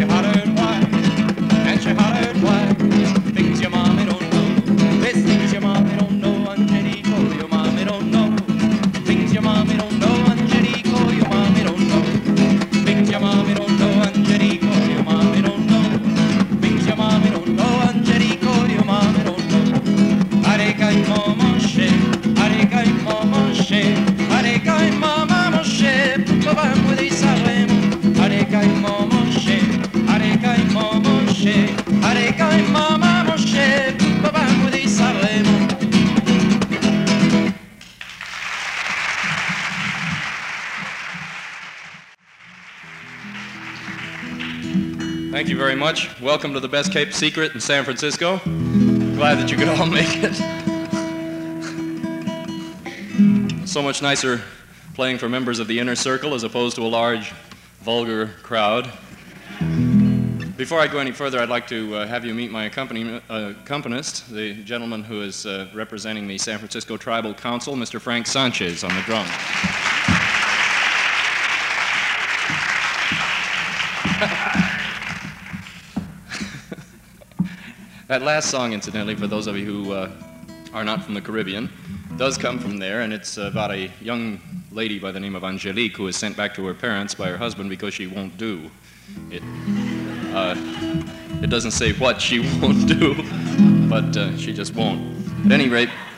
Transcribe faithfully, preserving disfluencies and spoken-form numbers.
hollered why, and she hollered why. Things your mommy don't know. There's things your mommy don't know, Angelico, your mommy don't know. Things your mommy don't know, Angelico, your mommy don't know. Things your mommy don't know, Angelico, your mommy don't know. Things your mommy don't know, Angelico, your mommy don't know. Areca y mama she, areca y mama she, areca y mama she, vamos de Sanremo. Areca y mama she, areca y mama she, areca y mama she, vamos de Sanremo. Thank you very much. Welcome to the best kept secret in San Francisco. Glad that you could all make it. So much nicer playing for members of the inner circle as opposed to a large, vulgar crowd. Before I go any further, I'd like to uh, have you meet my accompany, uh, accompanist, the gentleman who is uh, representing the San Francisco Tribal Council, Mister Frank Sanchez, on the drums. That last song, incidentally, for those of you who uh, are not from the Caribbean, does come from there, and it's about a young lady by the name of Angelique who is sent back to her parents by her husband because she won't do. It, uh, it doesn't say what she won't do, but uh, she just won't. At any rate,